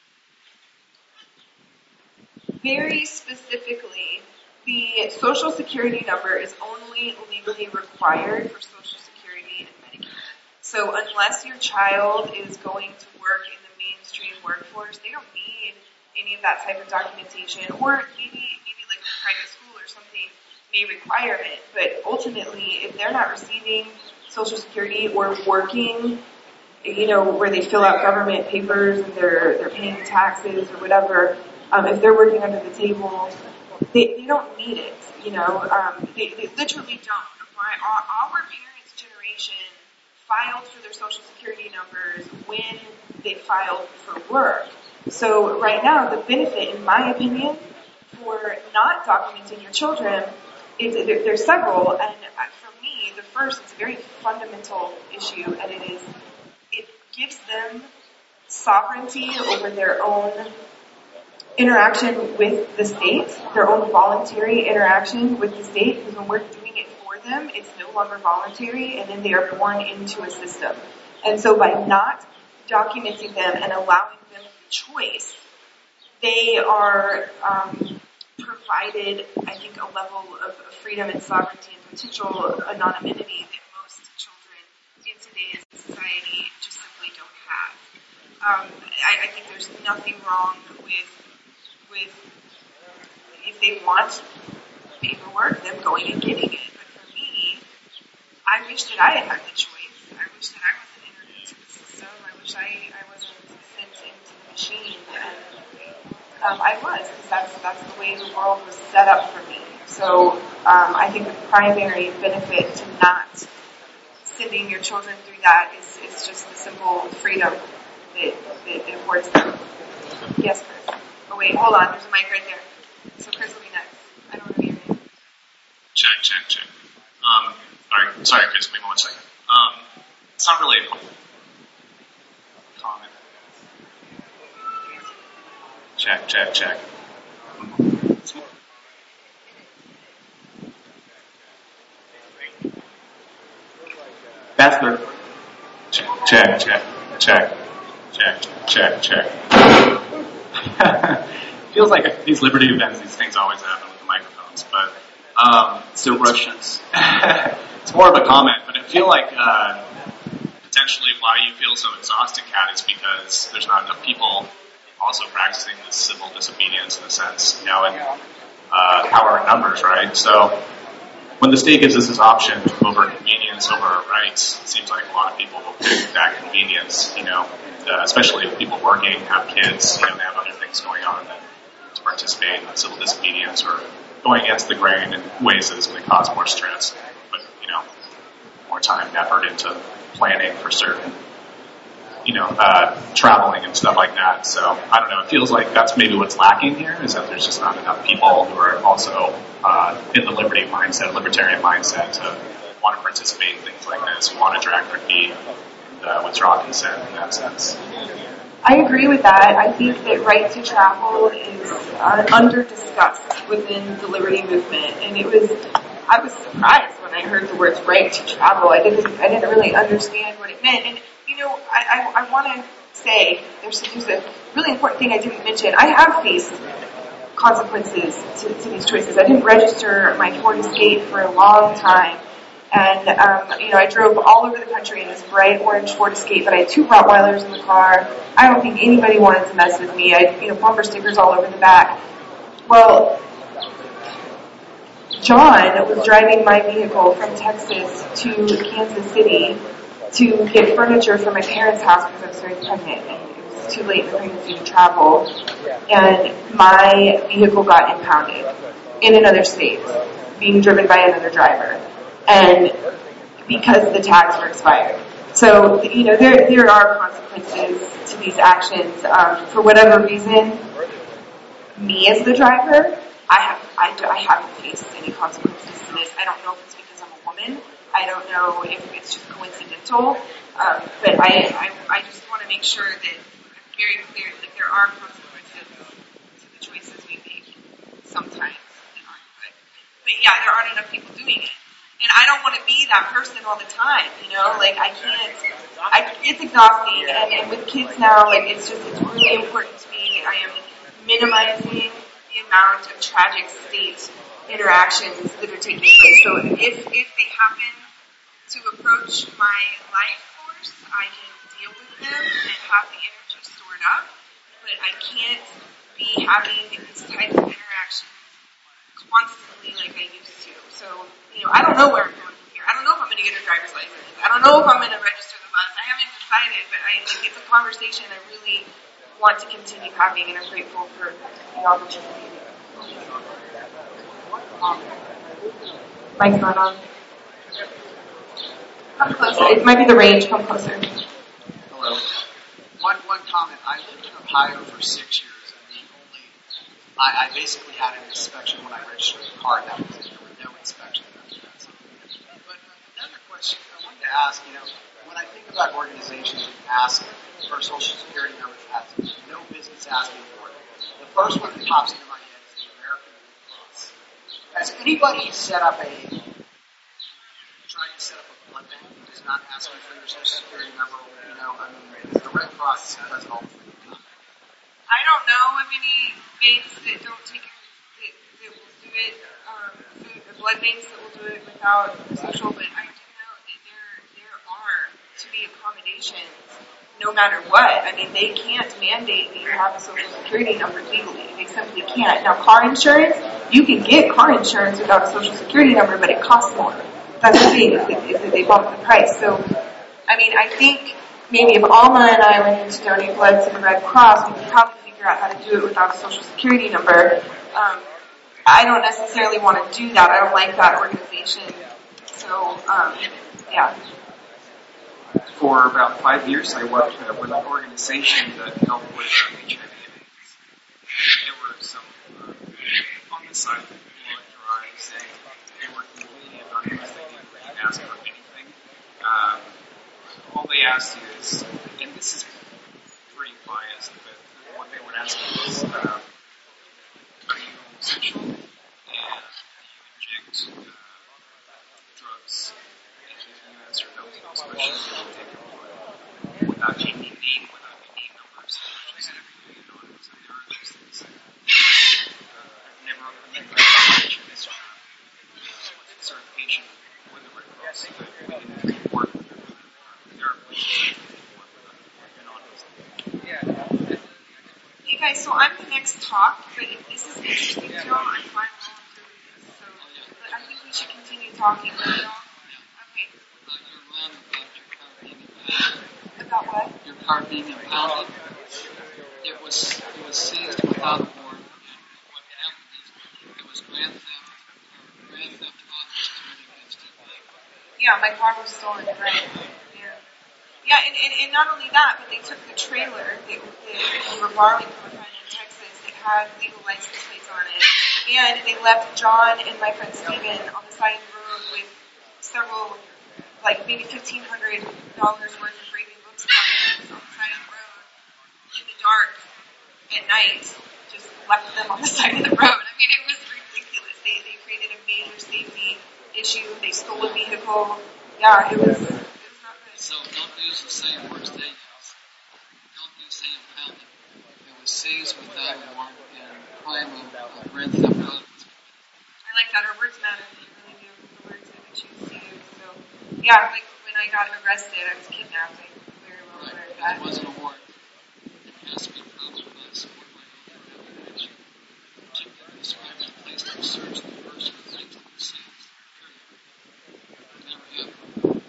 Very specifically, the Social Security number is only legally required for Social Security and Medicare. So unless your child is going to work in the mainstream workforce, they don't need any of that type of documentation, or maybe maybe like a private school or something may require it. But ultimately, if they're not receiving Social Security or working, you know, where they fill out government papers and they're they're paying taxes or whatever, um, if they're working under the table, they they don't need it. You know, um, they they literally don't. My our, our parents' generation filed for their Social Security numbers when they filed for work. So right now, the benefit, in my opinion, for not documenting your children is there, there's several, and for me, the first is a very fundamental issue, and it is it gives them sovereignty over their own interaction with the state, their own voluntary interaction with the state, because when we're doing it for them, it's no longer voluntary, and then they are born into a system. And so by not documenting them and allowing them the choice, they are um, provided, I think, a level of freedom and sovereignty and potential anonymity that most children in today's society just simply don't have. Um, I, I think there's nothing wrong with with if they want paperwork, them going and getting it. But for me, I wish that I had had the choice. I wish that I wasn't entered into the system. I wish I, I wasn't sent into the machine. And um, I was, because that's, that's the way the world was set up for me. So um, I think the primary benefit to not sending your children through that is, is just the simple freedom that, that it affords them. Yes, Chris. Oh wait, hold on. There's a mic right there. So Chris will be next. I don't know your name. Check, check, check. Um, sorry, sorry, Chris. Wait one second. Um, it's not really a comment. Check, check, check. Bachelor. Check, check, check, check, check, check, check. Feels like these Liberty events, these things always happen with the microphones, but um, Still Russians. It's more of a comment, but I feel like uh, potentially why you feel so exhausted, Kat, is because there's not enough people also practicing this civil disobedience in a sense, you know, and uh, power in numbers, right? So when the state gives us this option over convenience, over our rights, it seems like a lot of people will pick that convenience, you know, uh, especially if people working, have kids, you know, they have other things going on than to participate in civil disobedience or going against the grain in ways that is going to cause more stress, but, you know, more time and effort into planning for certain, you know, uh, traveling and stuff like that. So, I don't know, it feels like that's maybe what's lacking here, is that there's just not enough people who are also uh, in the liberty mindset, libertarian mindset, to want to participate in things like this, want to drag their feet, and uh, withdraw consent in that sense. I agree with that. I think that right to travel is uh, under-discussed within the liberty movement, and it was, I was surprised when I heard the words right to travel. I didn't, I didn't really understand what it meant, and you know, I, I, I want to say, there's, there's a really important thing I didn't mention. I have faced consequences to, to these choices. I didn't register my Ford Escape for a long time. And, um, you know, I drove all over the country in this bright orange Ford Escape, but I had two Rottweilers in the car. I don't think anybody wanted to mess with me. I had, you know, bumper stickers all over the back. Well, John was driving my vehicle from Texas to Kansas City to get furniture for my parents' house because I was very pregnant and it was too late in the pregnancy to travel. And my vehicle got impounded in another state, being driven by another driver. And because the tags were expired. So, you know, there there are consequences to these actions. Um, for whatever reason, me as the driver, I have I, I haven't faced any consequences to this. I don't know if it's because I'm a woman. I don't know if it's just coincidental. Um, but I, I I just want to make sure that I'm very clear that there are consequences to the choices we make. Sometimes they aren't good. But yeah, there aren't enough people doing it. And I don't want to be that person all the time, you know, like I can't, I, it's exhausting, and, and with kids now, like it's just, it's really important to me. I am minimizing the amount of tragic state interactions that are taking place. So if, if they happen to approach my life force, I can deal with them and have the energy stored up, but I can't be having these types of interactions constantly like I used to. So, you know, I don't know where I'm going from here. I don't know if I'm going to get a driver's license. I don't know if I'm going to register the bus. I haven't decided, but I, like, it's a conversation I really want to continue having, and I'm grateful for the opportunity. Mic's not on. Come closer. It might be the range. Come closer. Hello. One one comment. I lived in Ohio for six years, and the only I, I basically had an inspection when I registered the car. That was it. There were no inspections after that. But another question I wanted to ask, you know, when I think about organizations that ask for a social security number that has no business asking for it, the first one that pops into my head is the American Red Cross. Has anybody set up a tried to set up a blood bank? Does to not ask you for your social security number. You know, I mean, the Red Cross does it all the time. I don't know of any banks that don't take it, that, that will do it, um, food, blood banks that will do it without social, but I do know that there, there are to be accommodations no matter what. I mean, they can't mandate that you have a social security number legally. They simply can't. Now, car insurance, you can get car insurance without a social security number, but it costs more. That's the thing, is that, is that they bump the price. So, I mean, I think maybe if Alma and I went in to donate blood to the Red Cross, we could probably figure out how to do it without a social security number. Um, I don't necessarily want to do that. I don't like that organization. So, um, yeah. For about five years, I worked uh, with an organization that helped with uh, H I V and AIDS. There were some uh, on the side blood drives, and they were completely anonymous. They didn't really ask for anything. Um, all they asked is, and this is pretty biased, but what they would ask is, uh, are you homosexual? And do you inject uh, drugs? And if you answer no to those questions, you can take your blood without any name, without any numbers, just completely anonymous. And there are those things. Uh, I've never, I've never mentioned this uh, certification with the Red Cross, but we can work with them. There are places that we can work with them anonymously. Hey guys, so I'm the next talk, but if this is interesting to y'all, I'm fine with all doing this. So, but I think we should continue talking, right, y'all? Okay. About what? Your car being impounded. It was it was seized without a warrant. What happened is it was grand theft. Grand theft auto was committed against it. Yeah, my car was stolen, right? Yeah. Yeah, and, and, and not only that, but they took the trailer that, that we were borrowing from a friend in Texas that had legal license plates on it, and they left John and my friend Steven on the side of the road with several, like maybe fifteen hundred dollars worth of Raven Books copies on the side of the road in the dark at night. Just left them on the side of the road. I mean, it was ridiculous. They they created a major safety issue. They stole a vehicle. Yeah, it was. It was not good. So don't use the same words they use. Don't use say impounded. It was seized without a warrant and crime of uh, grand theft auto. I like that. Our words matter. They really do. The words that we choose to use. So, yeah, like when I got arrested, I was kidnapped. I very well Right. aware of that. It wasn't a warrant. It has to be prompted by support by other evidence. Particularly described as placed in search the first with nineteen percent. Never happened.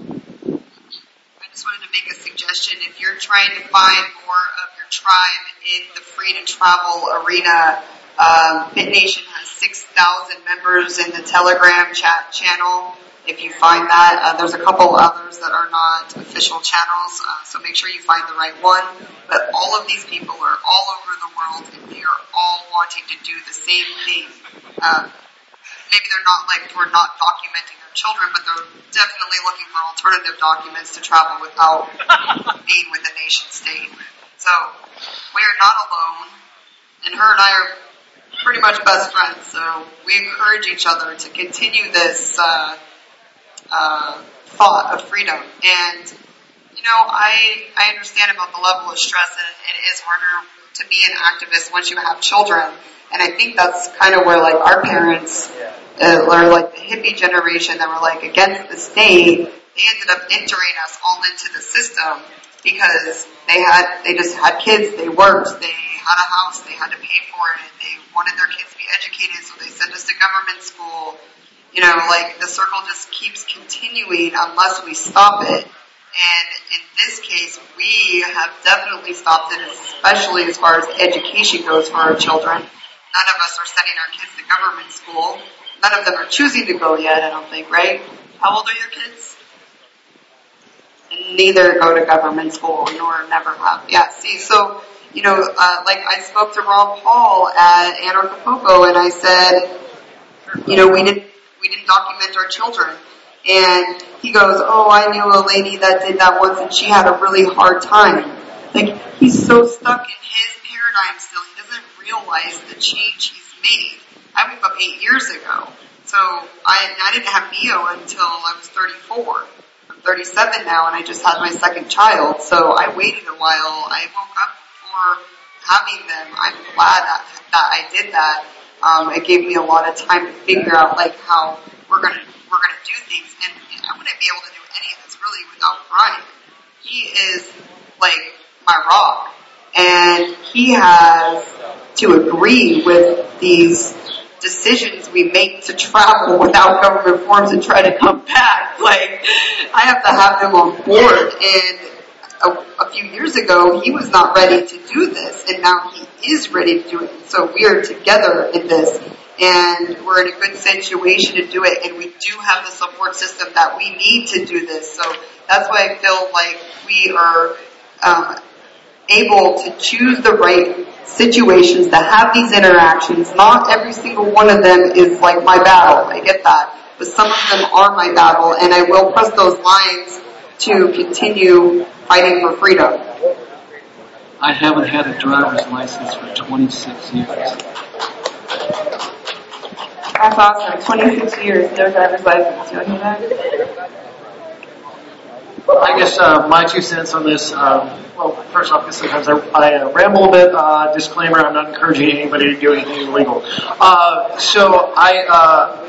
I just wanted to make a suggestion. If you're trying to find more of your tribe in the free to travel arena, um, BitNation has six thousand members in the Telegram chat channel. If you find that, uh, there's a couple others that are not official channels, uh, so make sure you find the right one. But all of these people are all over the world, and they are all wanting to do the same thing. Um, maybe they're not like, we're not documenting their children, but they're definitely looking for alternative documents to travel without being with the nation state. So, we're not alone, and her and I are pretty much best friends, so we encourage each other to continue this, uh, uh, thought of freedom. And, you know, I, I understand about the level of stress, and it is harder to be an activist once you have children. And I think that's kind of where, like, our parents, uh, or like the hippie generation that were like against the state, they ended up entering us all into the system because they had, they just had kids, they worked, they had a house, they had to pay for it, they wanted their kids to be educated, so they sent us to government school. You know, like, the circle just keeps continuing unless we stop it. And in this case, we have definitely stopped it, especially as far as education goes for our children. None of us are sending our kids to government school. None of them are choosing to go yet, I don't think, right? How old are your kids? And neither go to government school, nor never have. Yeah, see, so, you know, uh, like I spoke to Ron Paul at Anarchapulco, and I said, you know, we didn't, we didn't document our children. And he goes, oh, I knew a lady that did that once and she had a really hard time. Like, he's so stuck in his paradigm still, he doesn't realize the change he's made. I woke up eight years ago. So I, I didn't have Neo until I was thirty-four. I'm thirty-seven now, and I just had my second child, so I waited a while. I woke up before having them. I'm glad that, that I did that. Um, it gave me a lot of time to figure out like how we're gonna we're gonna do things, and I wouldn't be able to do any of this really without Brian. He is like my rock, and he has to agree with these decisions we make to travel without government forms and try to come back. Like, I have to have him on board, and a, a few years ago, he was not ready to do this, and now he is ready to do it. So we are together in this, and we're in a good situation to do it, and we do have the support system that we need to do this. So that's why I feel like we are um, able to choose the right situations to have these interactions. Not every single one of them is like my battle. I get that. But some of them are my battle, and I will press those lines to continue fighting for freedom. I haven't had a driver's license for twenty-six years. That's awesome. twenty-six years, no driver's license. You want to hear that? I guess uh, my two cents on this, um, well, first off, sometimes I, I uh, ramble a bit. Uh, disclaimer, I'm not encouraging anybody to do anything illegal. Uh, so I, uh,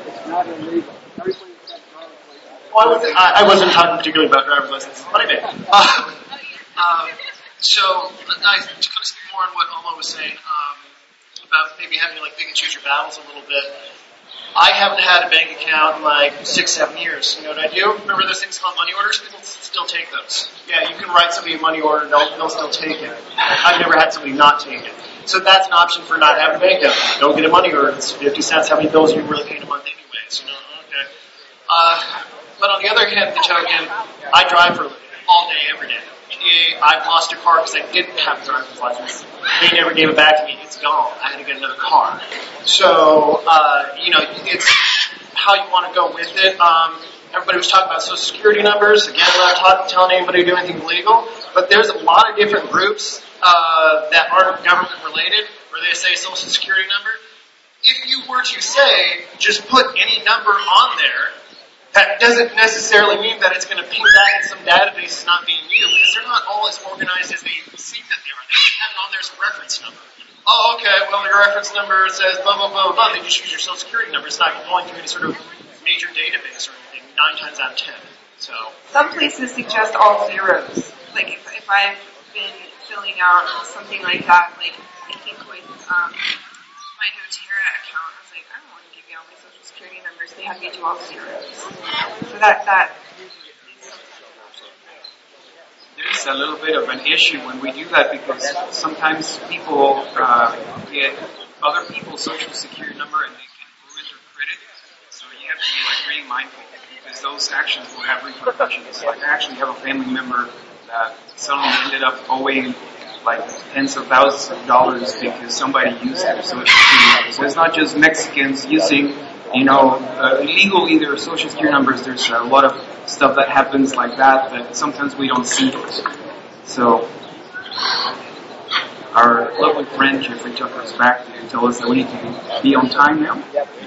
well, I, wasn't, I, I wasn't talking particularly about driver's license, but I did. Uh, um, so I, to kind of speak more on what Oma was saying um, about maybe having to like pick and choose your battles a little bit. I haven't had a bank account in like six, seven years. You know what I do? Remember those things called money orders? People still take those. Yeah, you can write somebody a money order, they'll, they'll still take it. I've never had somebody not take it. So that's an option for not having a bank account. Don't get a money order. It's fifty cents. How many bills are you really paying a month anyways? You know, okay. Uh, but on the other hand, the token, I drive for a living all day, every day. I've lost a car because I didn't have a driver's license. They never gave it back to me. It's gone. I had to get another car. So, uh, you know, it's how you want to go with it. Um, everybody was talking about social security numbers. Again, I'm not talking, telling anybody to do anything illegal, but there's a lot of different groups uh, that aren't government related where they say social security number. If you were to say, just put any number on there, that doesn't necessarily mean that it's going to ping back in some database as not being you, because they're not all as organized as they seem that they are. They have it on there as a reference number. Oh, okay, well, your reference number says blah, blah, blah, blah. They just use your social security number. It's not going through any sort of major database or anything, nine times out of ten. So some places suggest all zeros. Like if, if I've been filling out something like that, like I think with um, my doTERRA account, I was like, I don't want to give you all my social security numbers. They have me do all zeros. So that that. There's a little bit of an issue when we do that because sometimes people uh, get other people's social security number and they can ruin their credit. So you have to be like really mindful because those actions will have repercussions. Like I actually have a family member that suddenly ended up owing like tens of thousands of dollars because somebody used their social security number. So it's not just Mexicans using, you know, uh, illegally their social security numbers. There's a lot of stuff that happens like that that sometimes we don't see. So our lovely friend Jeffrey Tucker is back to tell us that we need to be on time now.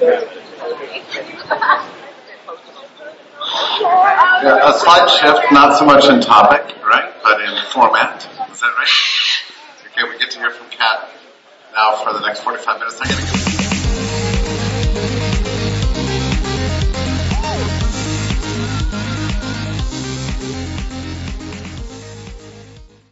Yeah, a slight shift, not so much in topic, right, but in format. Is that right? Okay, we get to hear from Kat now for the next forty-five minutes. I'm going to